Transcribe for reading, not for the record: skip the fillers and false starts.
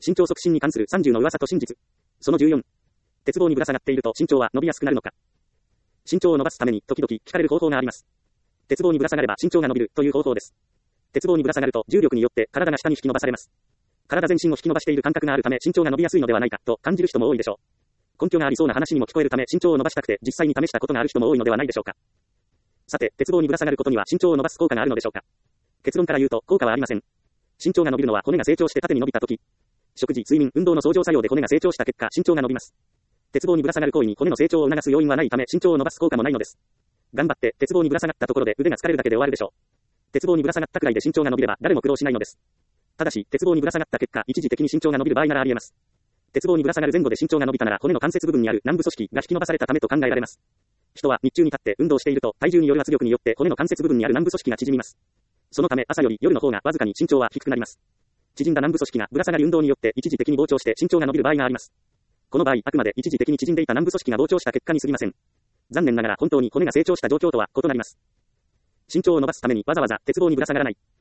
身長促進に関する30の噂と真実。その14。鉄棒にぶら下がっていると身長は伸びやすくなるのか。身長を伸ばすために時々聞かれる方法があります。鉄棒にぶら下がれば身長が伸びるという方法です。鉄棒にぶら下がると重力によって体が下に引き伸ばされます。体全身を引き伸ばしている感覚があるため身長が伸びやすいのではないかと感じる人も多いでしょう。根拠がありそうな話にも聞こえるため身長を伸ばしたくて実際に試したことがある人も多いのではないでしょうか。さて、鉄棒にぶら下がることには身長を伸ばす効果があるのでしょうか。結論から言うと効果はありません。身長が伸びるのは骨が成長して縦に伸びたとき、食事、睡眠、運動の相乗作用で骨が成長した結果身長が伸びます。鉄棒にぶら下がる行為に骨の成長を促す要因はないため身長を伸ばす効果もないのです。頑張って鉄棒にぶら下がったところで腕が疲れるだけで終わるでしょう。鉄棒にぶら下がったくらいで身長が伸びれば誰も苦労しないのです。ただし、鉄棒にぶら下がった結果、一時的に身長が伸びる場合ならあり得ます。鉄棒にぶら下がる前後で身長が伸びたなら骨の関節部分にある軟部組織が引き伸ばされたためと考えられます。人は日中に立って運動していると体重による圧力によって骨の関節部分にある軟部組織が縮みます。そのため朝より夜の方がわずかに身長は低くなります。縮んだ軟部組織がぶら下がり運動によって一時的に膨張して身長が伸びる場合があります。この場合、あくまで一時的に縮んでいた軟部組織が膨張した結果に過ぎません。残念ながら本当に骨が成長した状況とは異なります。身長を伸ばすためにわざわざ鉄棒にぶら下がらない。